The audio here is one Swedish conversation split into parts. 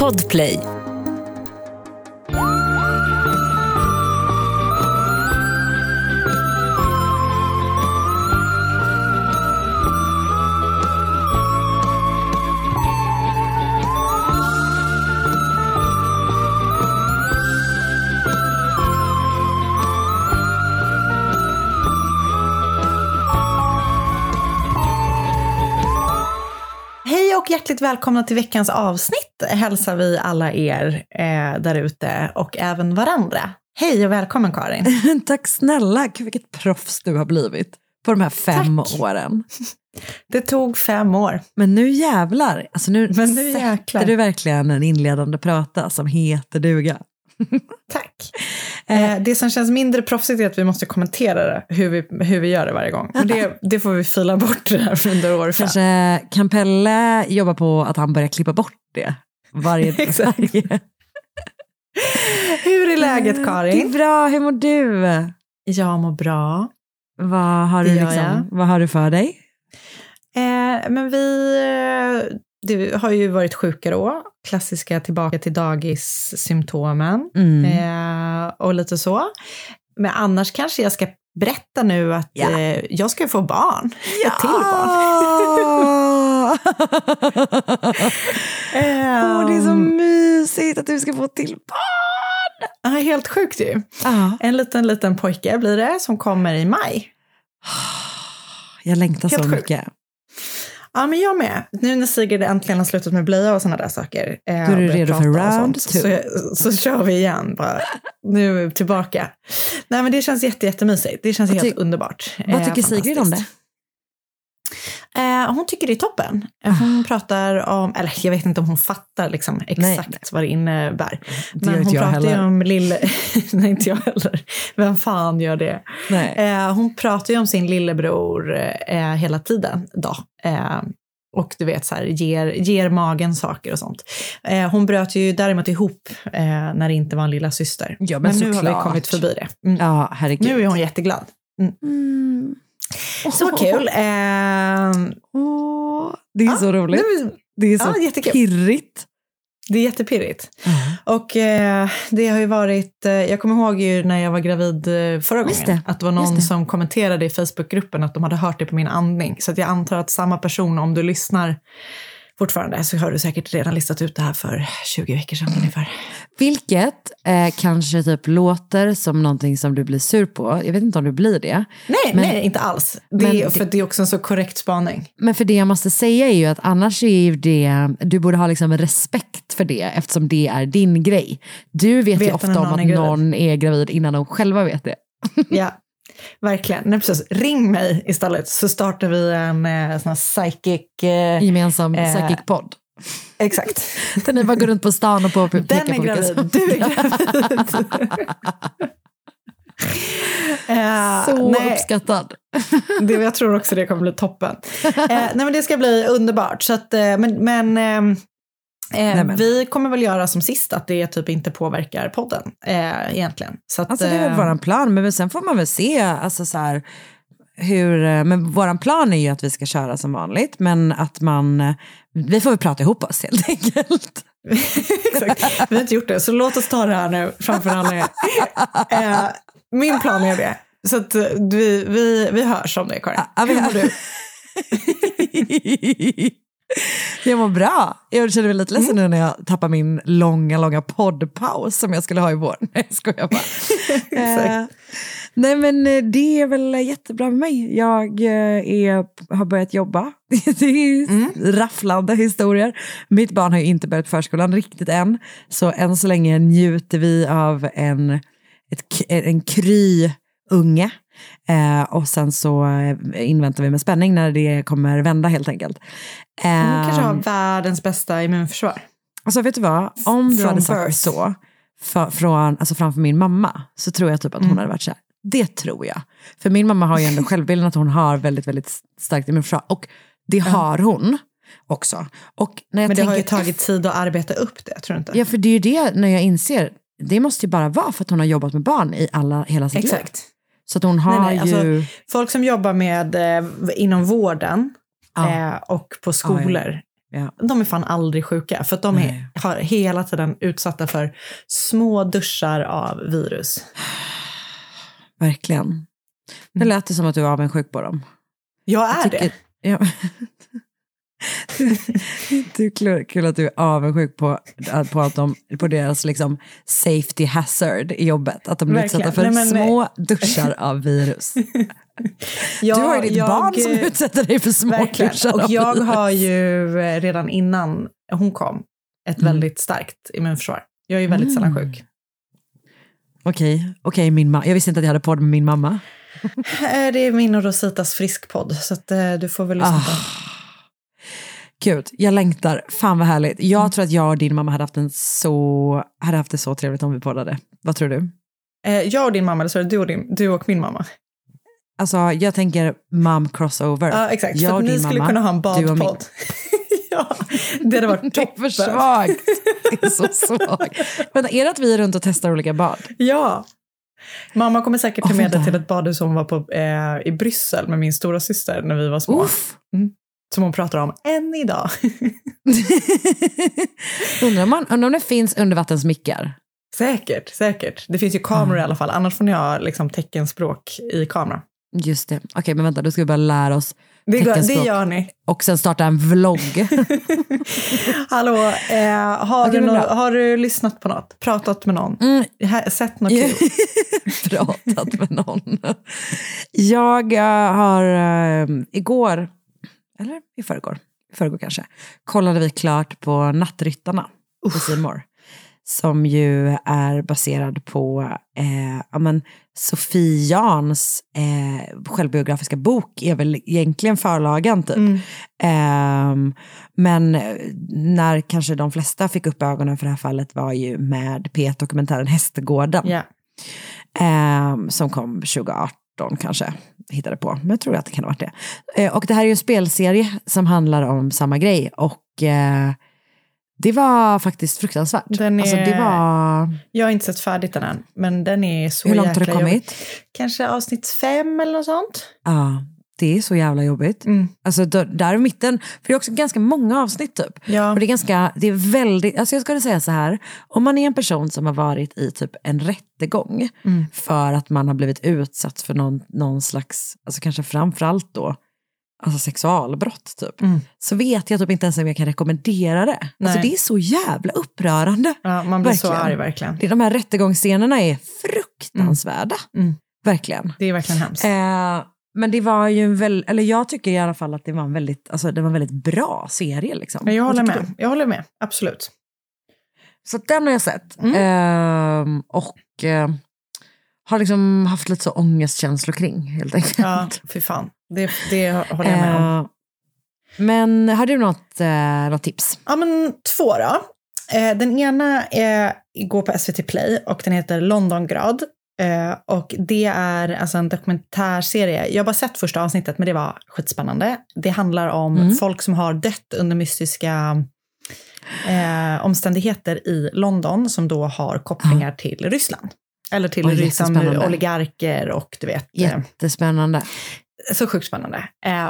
Podplay. Och hjärtligt välkomna till veckans avsnitt hälsar vi alla er där ute och även varandra. Hej och välkommen Karin. Tack snälla, gud vilket proffs du har blivit på de här 5 åren. Det tog 5 år. Men nu jävlar, alltså nu sätter du verkligen en inledande prata som heter duga. Tack. Det som känns mindre proffsigt är att vi måste kommentera det, hur vi gör det varje gång. Men det får vi fila bort det här under år. Kanske kan Pelle jobba på att han börjar klippa bort det varje Exakt. Hur är läget Karin? Det är bra, hur mår du? Jag mår bra. Vad har du för dig? Men det har ju varit sjuka då. Klassiska tillbaka till dagis-symptomen. Och lite så. Men annars kanske jag ska berätta nu att jag ska få barn. Ja! Ett till barn. Det är så mysigt att du ska få ett till barn. Ja, helt sjukt ju. En liten pojke blir det som kommer i maj. Jag längtar helt så sjukt. mycket. Ja, men jag med. Nu när Sigrid äntligen har slutat med blöja och sådana där saker. Då är du redo för round 2. Så kör vi igen. Bara. Nu är vi tillbaka. Nej, men det känns jättemysigt. Det känns helt underbart. Vad tycker Sigrid om det? Hon tycker det är toppen. Hon pratar om, eller jag vet inte om hon fattar liksom exakt vad det innebär. Men hon pratar ju om nej, inte jag heller. Vem fan gör det? Hon pratar ju om sin lillebror hela tiden då. Och du vet så här, ger magen saker och sånt. Hon bröt ju däremot ihop när det inte var en lilla syster. Ja, men nu har vi kommit förbi det. Ja, herregud. Nu är hon jätteglad. Så kul. Det är så roligt. Det är så pirrigt. Det är jättepirrigt. Och det har ju varit, jag kommer ihåg ju när jag var gravid förra gången, att det var någon som kommenterade i Facebookgruppen att de hade hört det på min andning. Så att jag antar att samma person, om du lyssnar fortfarande, så har du säkert redan listat ut det här för 20 veckor sedan ungefär. Vilket kanske typ låter som någonting som du blir sur på. Jag vet inte om du blir det. Nej, inte alls. För det är också en så korrekt spaning. Men för det jag måste säga är ju att annars är ju det, du borde ha liksom respekt för det eftersom det är din grej. Du vet ju ofta om att någon är gravid innan de själva vet det. Ja. Verkligen. Nej, precis. Ring mig istället så startar vi en sån här gemensam psychic-podd. Exakt. Den är bara går runt på stan och pekar den är på gravid. Du är gravid. Så uppskattad. Jag tror också det kommer bli toppen. Nej, men det ska bli underbart. Så att, vi kommer väl göra som sist att det typ inte påverkar podden egentligen. Så att, alltså det är väl våran plan, men sen får man väl se alltså så här, men våran plan är ju att vi ska köra som vanligt, men att vi får väl prata ihop oss helt enkelt. Exakt, vi har inte gjort det, så låt oss ta det här nu framför alla. Min plan är det. Så att vi hörs om det, Karin. Hur mår du? Jag mår bra. Jag känner mig lite ledsen nu när jag tappar min långa poddpaus som jag skulle ha i vår. Nej, skojar bara. Nej, men det är väl jättebra med mig. Jag har börjat jobba. Det är rafflande historier. Mitt barn har ju inte börjat förskolan riktigt än. Så än så länge njuter vi av en kry unge. Och sen så inväntar vi med spänning när det kommer vända helt enkelt. Hon kanske har världens bästa immunförsvar. Alltså vet du vad? Om du hade sagt så framför min mamma, så tror jag typ att hon hade varit så här. Det tror jag. För min mamma har ju ändå självbilden att hon har väldigt, väldigt starkt immunförsvar. Och det har hon också. Och när jag men det har ju tagit tid att arbeta upp det, tror du inte? Ja, för det är ju det när jag inser. Det måste ju bara vara för att hon har jobbat med barn i hela sitt liv. Exakt. Så att hon har ju... Alltså, folk som jobbar med inom vården och på skolor De är fan aldrig sjuka. För att de har hela tiden utsatta för små duschar av virus. Verkligen. Det lät det som att du var avundsjuk på dem. Jag är det. Ja. Det är kul att du är avundsjuk på att på deras liksom safety hazard i jobbet. Att de blir utsatta för små duschar av virus. Du har ju ditt barn som utsätter dig för små duschar av virus. Och jag har ju redan innan hon kom ett väldigt starkt immunförsvar. Jag är ju väldigt sällan sjuk. Okej, min mamma. Jag visste inte att jag hade podd med min mamma. Det är min och Rositas friskpodd, så att du får väl lyssna på. Gud, jag längtar. Fan vad härligt. Jag tror att jag och din mamma hade haft det så trevligt om vi poddade. Vad tror du? Jag och din mamma, eller så är det du och min mamma? Alltså, jag tänker mom crossover. Ja, exakt. Jag för att ni skulle kunna ha en badpodd. Ja, det hade varit toppen. Det är för svagt. Det är så svagt. Men är det att vi är runt och testar olika bad? Ja. Mamma kommer säkert ta med dig till ett badhus som var på i Bryssel med min stora syster när vi var små. Som hon pratar om än idag. Undrar om det finns undervattensmickar? Säkert. Det finns ju kameror i alla fall. Annars får ni ha liksom teckenspråk i kamera. Just det. Okej, men vänta, då ska vi bara lära oss det gör ni. Och sen starta en vlogg. Hallå, har du lyssnat på något? Pratat med någon? Sett något kul? Pratat med någon. Jag har igår, eller i förrgår kanske, kollade vi klart på Nattryttarna på C More. Som ju är baserad på Sofie Jans självbiografiska bok är väl egentligen förlagan typ. Men när kanske de flesta fick upp ögonen för det här fallet var ju med P1-dokumentären Hästgården. Som kom 2018 kanske, hittade på. Men jag tror att det kan ha varit det. Och det här är ju en spelserie som handlar om samma grej. Och det var faktiskt fruktansvärt. Jag har inte sett färdigt den än, men den är så jävla jäkla jobbigt. Hur långt har det kommit? Kanske avsnitt 5 eller något sånt. Ja, det är så jävla jobbigt. Alltså där i mitten, för det är också ganska många avsnitt typ. Ja. Och det är väldigt, alltså jag skulle säga så här, om man är en person som har varit i typ en rättegång för att man har blivit utsatt för någon slags, alltså kanske framförallt då, alltså sexualbrott typ. Så vet jag typ inte ens om jag kan rekommendera det. Nej. Alltså det är så jävla upprörande. Ja, man blir verkligen så arg verkligen. De här rättegångsscenerna är fruktansvärda. Verkligen. Det är verkligen hemskt. Men det var ju jag tycker i alla fall att det var en väldigt bra serie liksom. Jag håller med. Absolut. Så den har jag sett. Har liksom haft lite så ångestkänslor kring helt enkelt. Ja, fy fan. Det håller jag med om. Men har du något tips? Ja, men 2 då. Den ena går på SVT Play och den heter Londongrad. Och det är alltså en dokumentärserie. Jag har bara sett första avsnittet, men det var skitspännande. Det handlar om folk som har dött under mystiska omständigheter i London som då har kopplingar till Ryssland. Eller till oligarker och du vet. Jättespännande. Så sjukt spännande.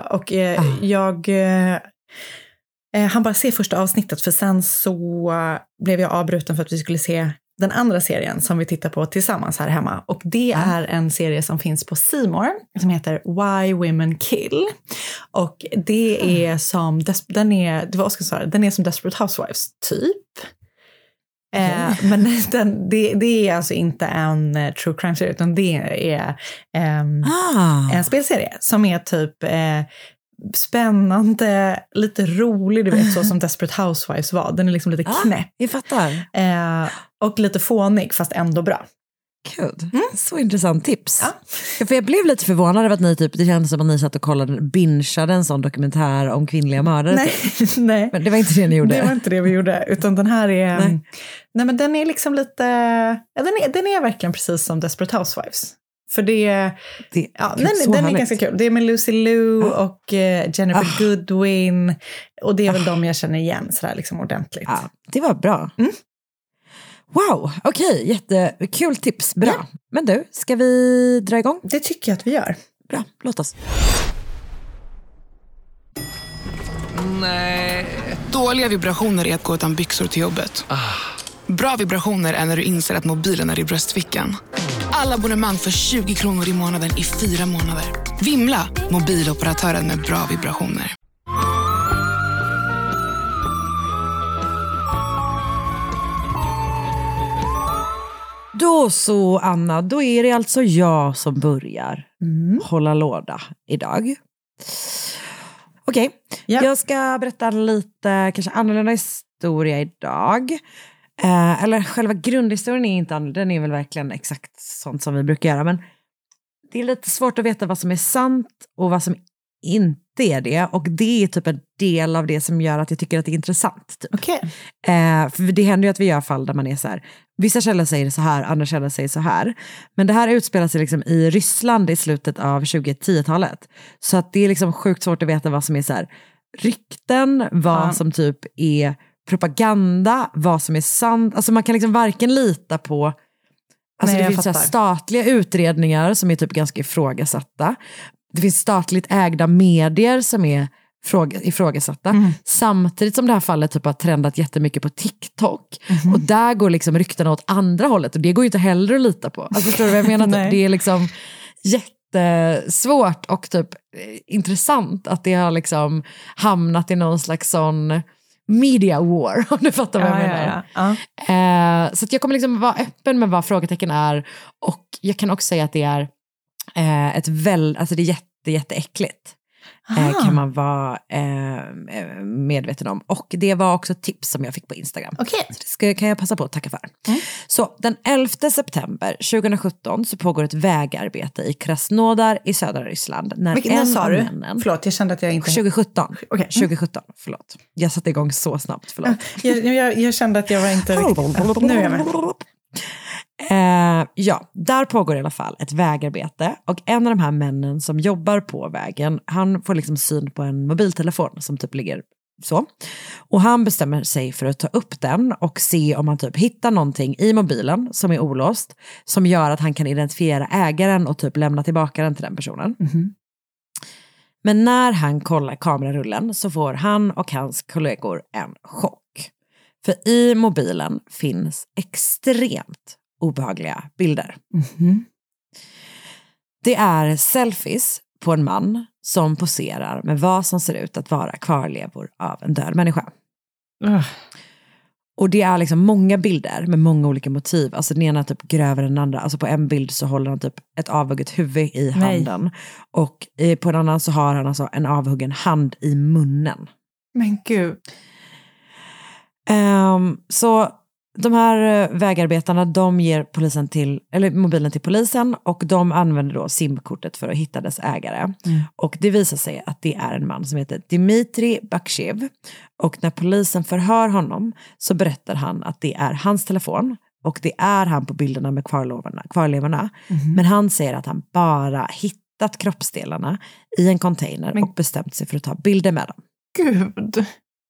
Han bara ser första avsnittet, för sen så blev jag avbruten för att vi skulle se den andra serien som vi tittar på tillsammans här hemma. Och det är en serie som finns på C More som heter Why Women Kill. Och det är som, den är som Desperate Housewives typ. Men det är alltså inte en true crime-serie, utan det är en spelserie som är typ spännande, lite rolig, du vet, så som Desperate Housewives var. Den är liksom lite knäpp. Jag fattar. Och lite fånig, fast ändå bra. Gud, så intressant tips. Ja. För jag blev lite förvånad över att det kändes som att ni satt och bingeade en sån dokumentär om kvinnliga mördare. Nej. Men det var inte det ni gjorde. Det var inte det vi gjorde, utan den här är... Nej, men den är liksom lite... Den är verkligen precis som Desperate Housewives. För den är ganska kul. Det är med Lucy Liu och Jennifer Goodwin. Och det är väl de jag känner igen sådär liksom ordentligt. Ja, det var bra. Wow, okej, jättekul tips, bra. Ja. Men du, ska vi dra igång? Det tycker jag att vi gör. Bra, låt oss. Nej, Dåliga vibrationer är att gå utan byxor till jobbet. Bra vibrationer är när du inser att mobilen är i bröstfickan. Alla abonnemang för 20 kronor i månaden i 4 månader. Vimla, mobiloperatören med bra vibrationer. Då så, Anna, då är det alltså jag som börjar hålla låda idag. Okej, jag ska berätta lite kanske annorlunda historia idag. Eller själva grundhistorien är inte annorlunda, den är väl verkligen exakt sånt som vi brukar göra. Men det är lite svårt att veta vad som är sant och vad som inte är det. Och det är typ en del av det som gör att jag tycker att det är intressant. Typ. Okay. För det händer ju att vi gör fall där man är så här, vissa källor säger så här, andra källor säger så här. Men det här utspelar sig liksom i Ryssland i slutet av 2010-talet. Så att det är liksom sjukt svårt att veta vad som är så här rykten, vad som typ är propaganda, vad som är sant. Alltså man kan liksom varken lita på. Alltså det finns så här statliga utredningar som är typ ganska ifrågasatta. Det finns statligt ägda medier som är ifrågasatta. Samtidigt som det här fallet typ har trendat jättemycket på TikTok. Och där går liksom ryktena åt andra hållet. Och det går ju inte heller att lita på. Alltså förstår du vad jag menar? Det är liksom jättesvårt och typ intressant att det har liksom hamnat i någon slags sån media war, om du fattar vad jag menar. Så att jag kommer liksom vara öppen med vad frågetecken är. Och jag kan också säga att det är alltså det är jätteäckligt. Kan man vara medveten om. Och det var också tips som jag fick på Instagram. Så det kan jag passa på att tacka för. Så den 11 september 2017 så pågår ett vägarbete i Krasnodar i södra Ryssland. Vilken sa du? Förlåt, jag kände att jag inte... 2017. 2017, förlåt. Jag satte igång så snabbt, förlåt. Jag kände att jag var inte riktigt... Nu är jag med. Där pågår i alla fall ett vägarbete och en av de här männen som jobbar på vägen, han får liksom syn på en mobiltelefon som typ ligger så, och han bestämmer sig för att ta upp den och se om han typ hittar någonting i mobilen som är olåst som gör att han kan identifiera ägaren och typ lämna tillbaka den till den personen. Men när han kollar kamerarullen så får han och hans kollegor en chock. För i mobilen finns extremt obehagliga bilder. Det är selfies på en man som poserar med vad som ser ut att vara kvarlevor av en död människa. Och det är liksom många bilder med många olika motiv. Alltså den ena typ grövre än den andra. Alltså på en bild så håller han typ ett avhugget huvud i handen. Och på en annan så har han alltså en avhuggen hand i munnen. Men gud. Så de här vägarbetarna, de ger mobilen till polisen och de använder då simkortet för att hitta dess ägare. Och det visar sig att det är en man som heter Dmitrij Bakshiv. Och när polisen förhör honom så berättar han att det är hans telefon och det är han på bilderna med kvarlevorna. Men han säger att han bara hittat kroppsdelarna i en container och bestämt sig för att ta bilder med dem. Gud!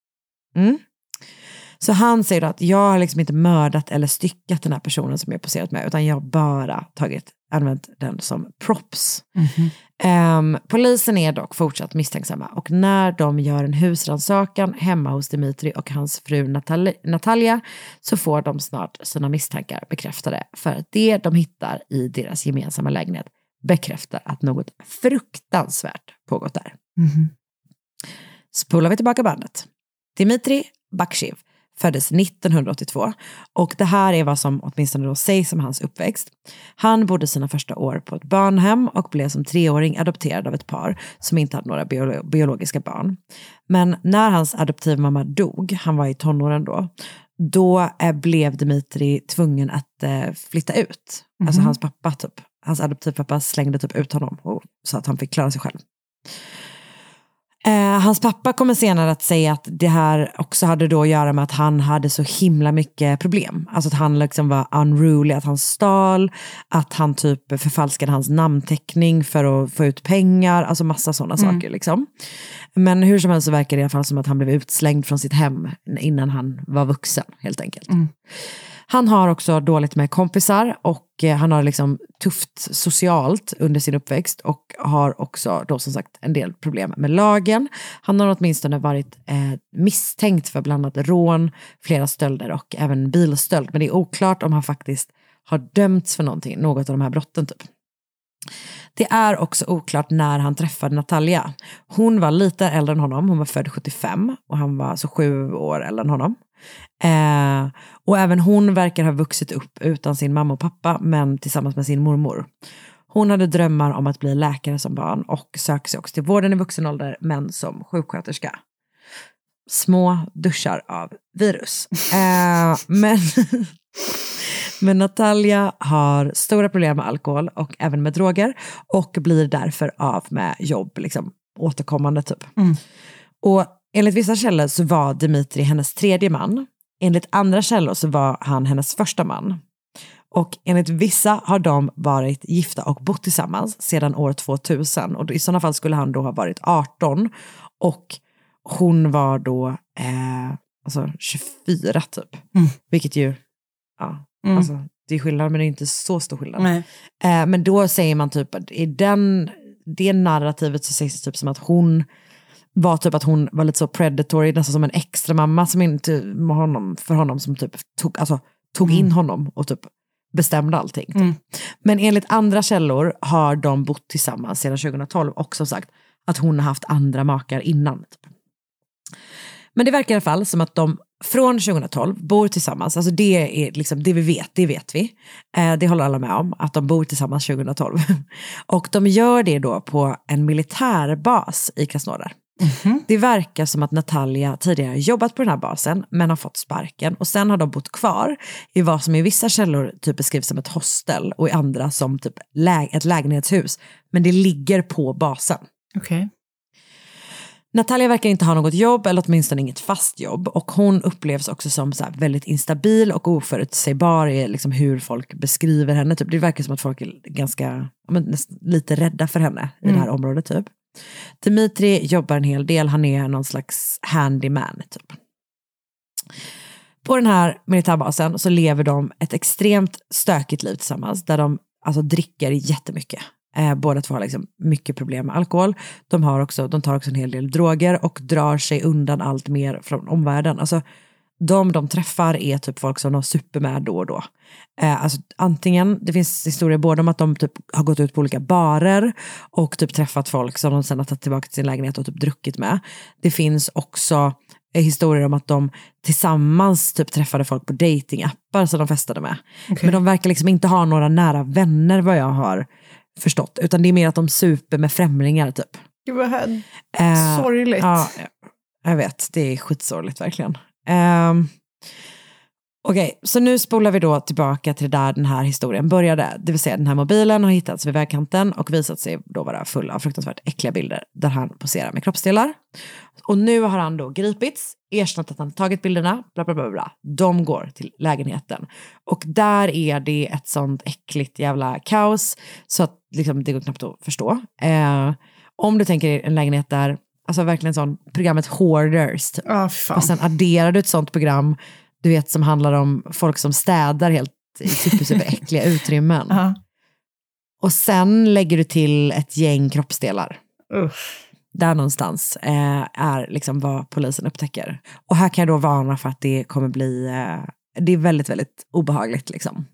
Så han säger att jag har liksom inte mördat eller styckat den här personen som jag poserat med, utan jag har bara använt den som props. Polisen är dock fortsatt misstänksamma och när de gör en husrannsakan hemma hos Dmitrij och hans fru Natalia så får de snart sina misstankar bekräftade, för att det de hittar i deras gemensamma lägenhet bekräftar att något fruktansvärt pågått där. Spolar vi tillbaka bandet. Dmitrij Bakshiv föddes 1982 och det här är vad som åtminstone då sägs som hans uppväxt. Han bodde sina första år på ett barnhem och blev som 3-åring adopterad av ett par som inte hade några biologiska barn. Men när hans adoptivmamma dog, han var i tonåren då blev Dmitrij tvungen att flytta ut. Alltså hans adoptivpappa slängde typ ut honom så att han fick klara sig själv. Hans pappa kommer senare att säga att det här också hade då att göra med att han hade så himla mycket problem. Alltså att han liksom var unruly, att han stal, att han typ förfalskade hans namnteckning för att få ut pengar, alltså massa sådana saker liksom. Men hur som helst så verkar det i alla fall som att han blev utslängd från sitt hem innan han var vuxen helt enkelt. Han har också dåligt med kompisar och han har liksom tufft socialt under sin uppväxt och har också då som sagt en del problem med lagen. Han har åtminstone varit misstänkt för bland annat rån, flera stölder och även bilstöld. Men det är oklart om han faktiskt har dömts för något av de här brotten typ. Det är också oklart när han träffade Natalia. Hon var lite äldre än honom. Hon var född 75 och han var så 7 år äldre än honom. Och även hon verkar ha vuxit upp utan sin mamma och pappa, men tillsammans med sin mormor. Hon hade drömmar om att bli läkare som barn och sökte sig också till vården i vuxen ålder, men som sjuksköterska. Små duschar av virus. Men Natalia har stora problem med alkohol och även med droger och blir därför av med jobb liksom, återkommande typ. Och enligt vissa källor så var Dimitri hennes 3:e man. Enligt andra källor så var han hennes första man. Och enligt vissa har de varit gifta och bott tillsammans sedan år 2000. Och i sådana fall skulle han då ha varit 18 och hon var då 24 typ. Vilket ju, ja, alltså det är skillnad men det är inte så stor skillnad. Men då säger man typ att i det narrativet så sägs det typ som att hon var lite så predatory, nästan som en extra mamma som inte för honom som typ tog in honom och typ bestämde allting. Typ. Men enligt andra källor har de bott tillsammans sedan 2012 och som sagt att hon har haft andra makar innan. Typ. Men det verkar i alla fall som att de från 2012 bor tillsammans. Alltså det är liksom det vet vi. Det håller alla med om, att de bor tillsammans 2012. Och de gör det då på en militärbas i Krasnodar. Det verkar som att Natalia tidigare jobbat på den här basen men har fått sparken och sen har de bott kvar i vad som i vissa källor typ beskrivs som ett hostel och i andra som typ ett lägenhetshus, men det ligger på basen. Okej. Natalia verkar inte ha något jobb eller åtminstone inget fast jobb och hon upplevs också som så här väldigt instabil och oförutsägbar i liksom hur folk beskriver henne. Typ. Det verkar som att folk är ganska lite rädda för henne i det här området typ. Dimitri jobbar en hel del, han är någon slags handyman typ. På den här militärbasen så lever de ett extremt stökigt liv tillsammans där de alltså dricker jättemycket. Båda två har liksom mycket problem med alkohol. De tar också en hel del droger och drar sig undan allt mer från omvärlden. Alltså de träffar är typ folk som de super med då och då. Alltså antingen, det finns historier både om att de typ har gått ut på olika barer och typ träffat folk som de sen har tagit tillbaka till sin lägenhet och typ druckit med. Det finns också historier om att de tillsammans typ träffade folk på datingappar som de festade med. Okay. Men de verkar liksom inte ha några nära vänner vad jag har förstått, utan det är mer att de super med främlingar typ. Gud vad sorgligt. Ja, jag vet, det är skitsorgligt verkligen. Okej, så nu spolar vi då tillbaka till där den här historien började. Det vill säga den här mobilen har hittats vid vägkanten och visat sig då vara full av fruktansvärt äckliga bilder där han poserar med kroppsdelar. Och nu har han då gripits, erkänt att han tagit bilderna, bla bla bla bla. De går till lägenheten. Och där är det ett sånt äckligt jävla kaos så att liksom, det går knappt att förstå. Om du tänker en lägenhet där, alltså verkligen sån programmet Hoarders typ. Och sen adderar du ett sånt program, du vet, som handlar om folk som städar helt super äckliga utrymmen. Och sen lägger du till ett gäng kroppsdelar. Där någonstans är liksom vad polisen upptäcker. Och här kan jag då varna för att det kommer bli det är väldigt, väldigt obehagligt liksom.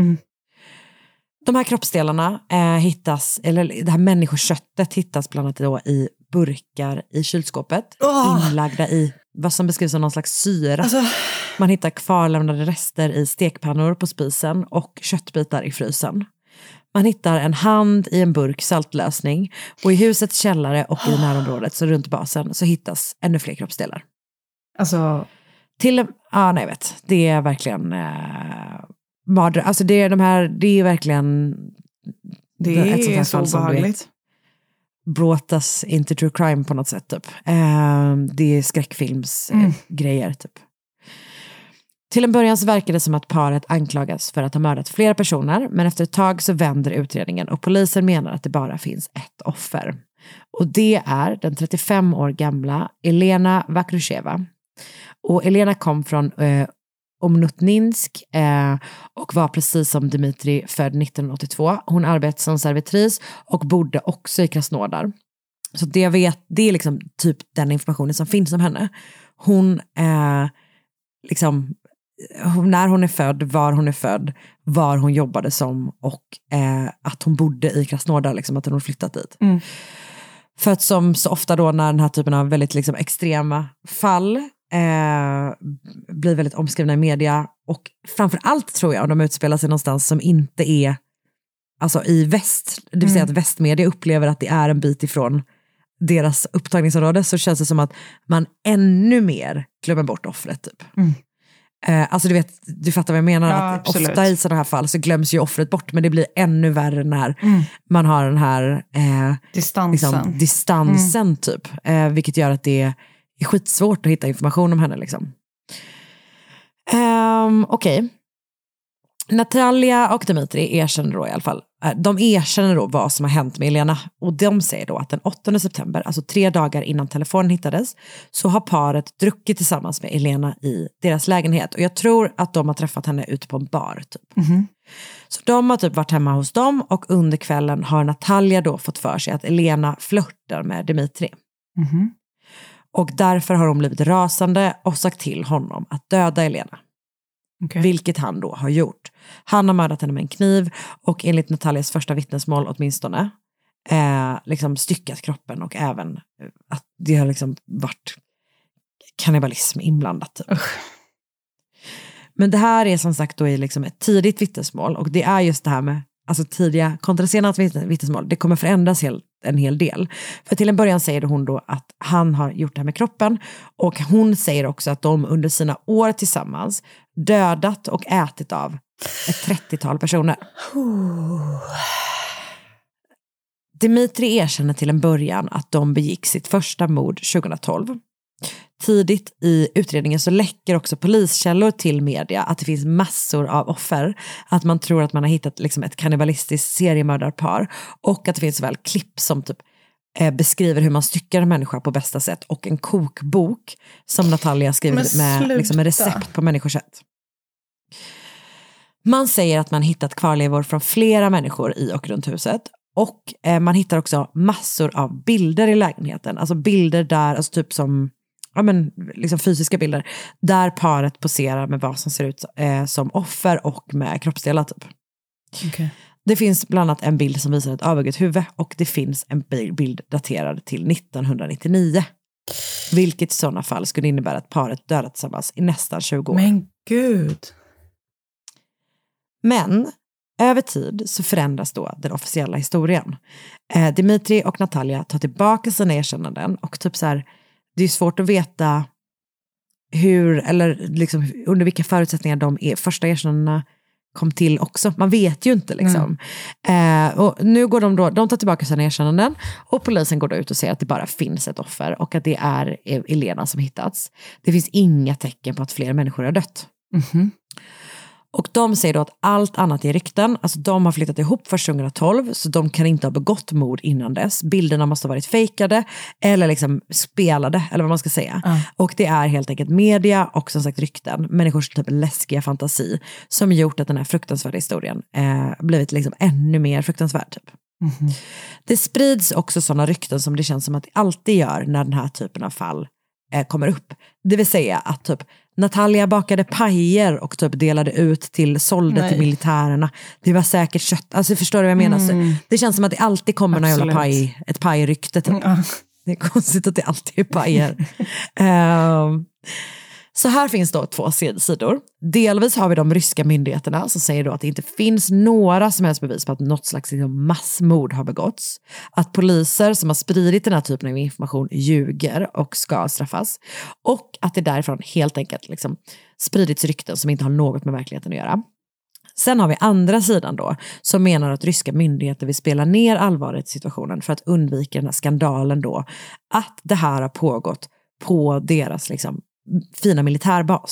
De här kroppsdelarna hittas, eller det här människoköttet hittas bland annat då i burkar i kylskåpet. Inlagda i vad som beskrivs som någon slags syra. Alltså. Man hittar kvarlämnade rester i stekpannor på spisen och köttbitar i frysen. Man hittar en hand i en burk saltlösning och i husets källare och i närområdet så runt basen så hittas ännu fler kroppsdelar. Alltså jag vet. Det är verkligen alltså det är verkligen det är ett sånt här fall som obehagligt. Brought us into true crime på något sätt typ. Det är skräckfilmsgrejer typ. Till en början så verkar det som att paret anklagas för att ha mördat flera personer, men efter ett tag så vänder utredningen och polisen menar att det bara finns ett offer. Och det är den 35 år gamla Elena Vakrusheva. Och Elena kom från Omnutninsk och var precis som Dmitrij född 1982. Hon arbetade som servitris och bodde också i Krasnodar. Så det är liksom typ den informationen som finns om henne. Hon liksom, när hon är född, var hon jobbade som och att hon bodde i Krasnodar, liksom, att hon flyttat dit. För att som så ofta då när den här typen av väldigt liksom extrema fall blir väldigt omskrivna i media, och framförallt tror jag om de utspelar sig någonstans som inte är alltså i väst, det vill säga att västmedia upplever att det är en bit ifrån deras upptagningsområde, så känns det som att man ännu mer glömmer bort offret typ. Alltså du fattar vad jag menar, att absolut. Ofta i sådana här fall så glöms ju offret bort, men det blir ännu värre när man har den här distansen typ, vilket gör att det är skitsvårt att hitta information om henne liksom. Okej. Natalia och Dmitrij erkänner då i alla fall, de erkänner då vad som har hänt med Elena, och de säger då att den 8 september, alltså 3 dagar innan telefonen hittades, så har paret druckit tillsammans med Elena i deras lägenhet, och jag tror att de har träffat henne ute på en bar typ. Så de har typ varit hemma hos dem, och under kvällen har Natalia då fått för sig att Elena flörtar med Dmitrij. Och därför har hon blivit rasande och sagt till honom att döda Elena. Vilket han då har gjort. Han har mördat henne med en kniv och enligt Natalias första vittnesmål åtminstone liksom styckat kroppen, och även att det har liksom varit kannibalism inblandat typ. Men det här är som sagt då i liksom ett tidigt vittnesmål, och det är just det här med alltså tidiga kontra sena vittnesmål, det kommer förändras en hel del. För till en början säger hon då att han har gjort det här med kroppen, och hon säger också att de under sina år tillsammans dödat och ätit av ett 30-tal personer. Dmitrij erkänner till en början att de begick sitt första mord 2012. Tidigt i utredningen så läcker också poliskällor till media att det finns massor av offer, att man tror att man har hittat liksom ett kannibalistiskt seriemördarpar, och att det finns väl klipp som typ beskriver hur man styckar en människa på bästa sätt, och en kokbok som Natalia skrivit med liksom recept på människokött. Man säger att man hittat kvarlevor från flera människor i och runt huset, och man hittar också massor av bilder i lägenheten, alltså bilder där, alltså typ som liksom fysiska bilder där paret poserar med vad som ser ut som offer och med kroppsdelar typ. Det finns bland annat en bild som visar ett avhugget huvud, och det finns en bild daterad till 1999, vilket i sådana fall skulle innebära att paret dödat tillsammans i nästan 20 år. Men gud. Men över tid så förändras då den officiella historien. Dmitrij och Natalia tar tillbaka sina erkännanden, och typ så här, det är svårt att veta hur, eller liksom under vilka förutsättningar de första erkännandena kom till också. Man vet ju inte liksom. Och nu går de tar tillbaka sina erkännanden, och polisen går då ut och säger att det bara finns ett offer, och att det är Elena som hittats. Det finns inga tecken på att fler människor har dött. Och de säger då att allt annat är rykten. Alltså de har flyttat ihop för 2012, så de kan inte ha begått mord innan dess. Bilderna måste ha varit fejkade eller liksom spelade, eller vad man ska säga. Och det är helt enkelt media och som sagt rykten, människors typ läskiga fantasi, som gjort att den här fruktansvärda historien blivit liksom ännu mer fruktansvärd typ. Det sprids också sådana rykten som det känns som att det alltid gör när den här typen av fall kommer upp. Det vill säga att typ Natalia bakade pajer och typ delade ut sålde till militärerna. Det var säkert kött. Alltså förstår du vad jag menar? Så det känns som att det alltid kommer någon jävla ett pajrykte typ. Det är konstigt att det alltid är pajer. Så här finns då 2 sidor. Delvis har vi de ryska myndigheterna som säger då att det inte finns några som helst bevis på att något slags massmord har begåtts. Att poliser som har spridit den här typen av information ljuger och ska straffas. Och att det därifrån helt enkelt liksom spridits rykten som inte har något med verkligheten att göra. Sen har vi andra sidan då som menar att ryska myndigheter vill spela ner allvaret i situationen för att undvika den här skandalen då. Att det här har pågått på deras liksom fina militärbas.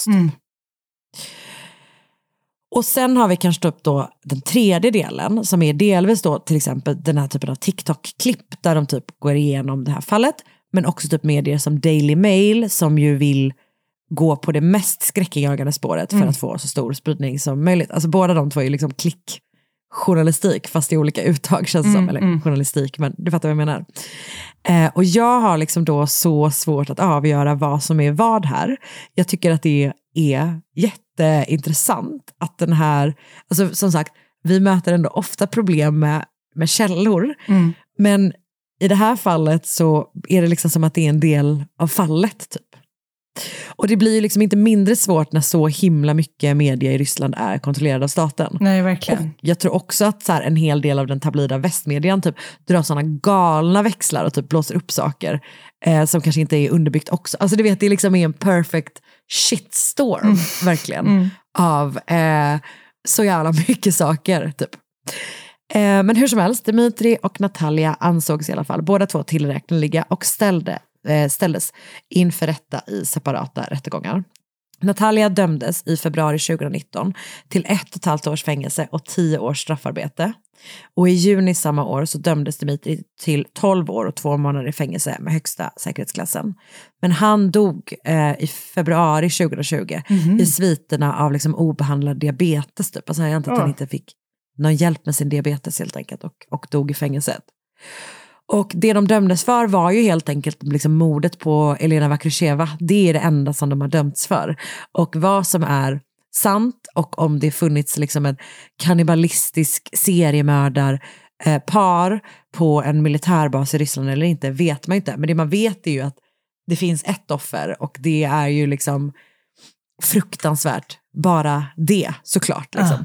Och sen har vi kanske upp då den tredje delen som är delvis då till exempel den här typen av TikTok-klipp där de typ går igenom det här fallet, men också typ medier som Daily Mail som ju vill gå på det mest skräckinjagande spåret för att få så stor spridning som möjligt. Alltså båda de två är liksom klickjournalistik fast i olika uttag känns det som. Eller journalistik, men du fattar vad jag menar. Och jag har liksom då så svårt att avgöra vad som är vad här. Jag tycker att det är jätteintressant att den här, alltså som sagt, vi möter ändå ofta problem med källor. Men i det här fallet så är det liksom som att det är en del av fallet typ. Och det blir ju liksom inte mindre svårt när så himla mycket media i Ryssland är kontrollerad av staten. Nej, verkligen. Och jag tror också att så här, en hel del av den tablida västmedian typ drar sådana galna växlar och typ blåser upp saker som kanske inte är underbyggt också. Alltså du vet, det liksom är en perfect shitstorm verkligen av så jävla mycket saker typ. Men hur som helst, Dmitrij och Natalia ansågs i alla fall båda två tillräkneliga och ställdes inför rätta i separata rättegångar. Natalia dömdes i februari 2019 till 1,5 års fängelse och 10 års straffarbete. Och i juni samma år så dömdes Dmitrij till 12 år och 2 månader i fängelse med högsta säkerhetsklassen. Men han dog i februari 2020 i sviterna av liksom obehandlad diabetes typ. Alltså jag antar att han inte fick någon hjälp med sin diabetes helt enkelt och dog i fängelset. Och det de dömdes för var ju helt enkelt liksom mordet på Elena Vakrusheva. Det är det enda som de har dömts för. Och vad som är sant och om det funnits liksom en kannibalistisk seriemördarpar på en militärbas i Ryssland eller inte vet man inte. Men det man vet är ju att det finns ett offer och det är ju liksom fruktansvärt. Bara det såklart liksom.